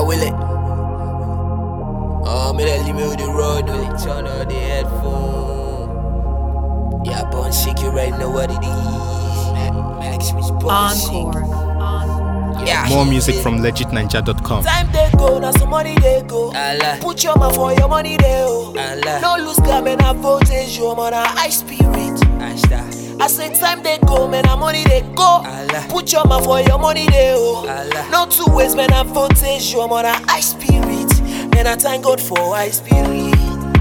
Yeah, will it? Oh, me that leave me with the road, will it? Turn on the headphone. Yeah, Bun Shake, you right know what it is. Max was Bun Shake. Yeah. More music from legitninja.com. Time they go, now some money they go. Allah. Put your mouth for your money they go. Allah. No lose God, man, I voltage, your man, I high spirit. I say time they go, man, I money they go. Allah. Put your mouth for your money they go. Allah. No two ways, man, I voltage, your man, I high spirit. Man, I thank God for high spirit.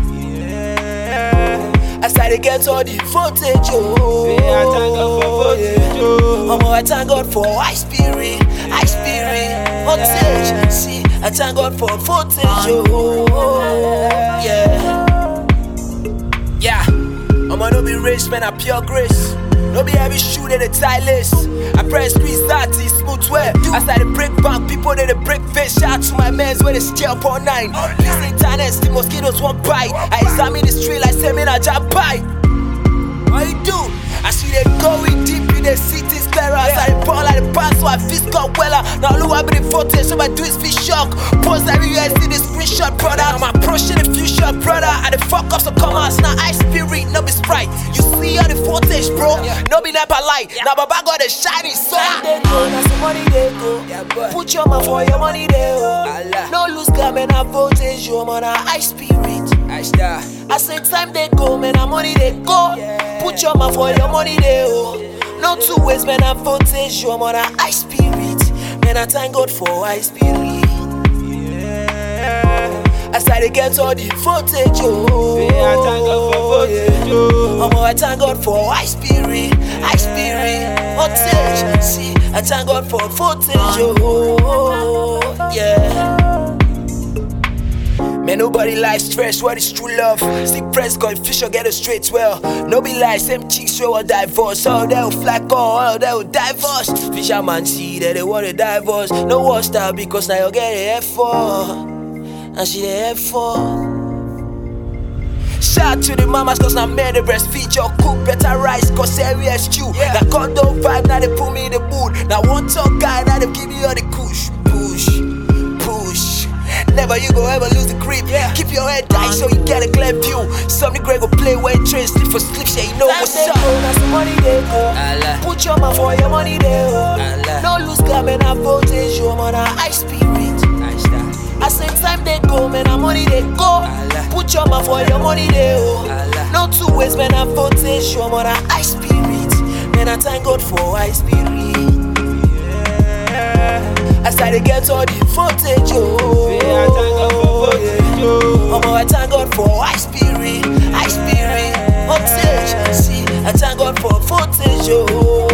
I started to get all the footage, oh. Yeah, I thank God for footage, oh. I thank God for high spirit, footage. See, I thank God for footage, oh. Yeah. I'ma no be rich, man, I pure grace. No be heavy shoe, they the tireless. I press squeeze that, it's smooth way. I started break bank, people they the break face. Shout out to my mans where they stay up all night. This internet, the mosquitoes won't bite. I examine the street like say me na jab bite. What you do? I see they going deep in the city's clearer. I started ball like the past, so I fist got weller. Now look at me the footage, so I do is fish shock. Post everywhere, see the screenshot, brother. I'm approaching the future, brother. I the fuck up some commas, now I spirit, no be sprite. You see all the footage, bro. No be never light. Now Baba got the shiny sun. They go, now some money they go. Put your mouth for your money they go. No lose God, man, I voltage, your man, I high spirit. I say time they go, man, I money they go. Put your mouth for your money they go. No two ways, man, I voltage, your man, I high spirit. Man, I thank God for high spirit. I started to get all the footage, oh. Yeah, I thank God for footage, oh. I thank God for high spirit, footage. See, I thank God for footage, oh. Yeah. Man, nobody likes stress, what is true love? See press, got fish or get it straight well. No be like same chicks who will divorce. All they will flack all they will divorce. Fisherman see that they want to divorce. No war style because now you get a F4. And she the F4. Shout out to the mamas cause now men they breastfeed your cook better rice cause serious stew. Now condo vibe, now they put me in the mood. Now one talk guy, now they give me all the kush. Push. Never you go ever lose the grip. Keep your head tight so you get a clear view. Some the great go play when train sleep for sleep. Yeah, you know what's up. Now some money they go. Put your mouth for your money they go. No lose God, man, I voltage, your man, I high spirit. I say time they go, man, I money they go. Put your mouth for your money they go. No two ways, man, I voltage, your man, I high spirit. Man, I thank God for high spirit. I started to get all the footage, oh. Yeah, I thank God for footage, oh. I thank God for high spirit, footage. See, I thank God for footage, oh.